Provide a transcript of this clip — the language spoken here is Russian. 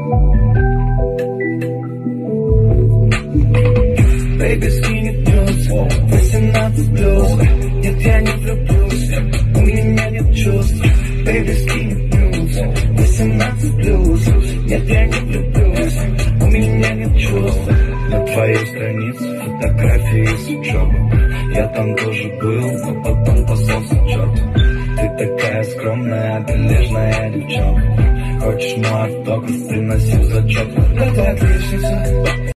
Baby, скинет нюц, 18+. Нет, я не влюблюсь, у меня нет чувств. Baby, скинет нюц, 18+. Нет, я не влюблюсь, у меня нет чувств. На твоей странице фотографии с учебы. Я там тоже был, но потом послался черту. Ты такая скромная, прилежная девчонка. Хочешь мой автограф, приноси в зачет. Да ты отличница.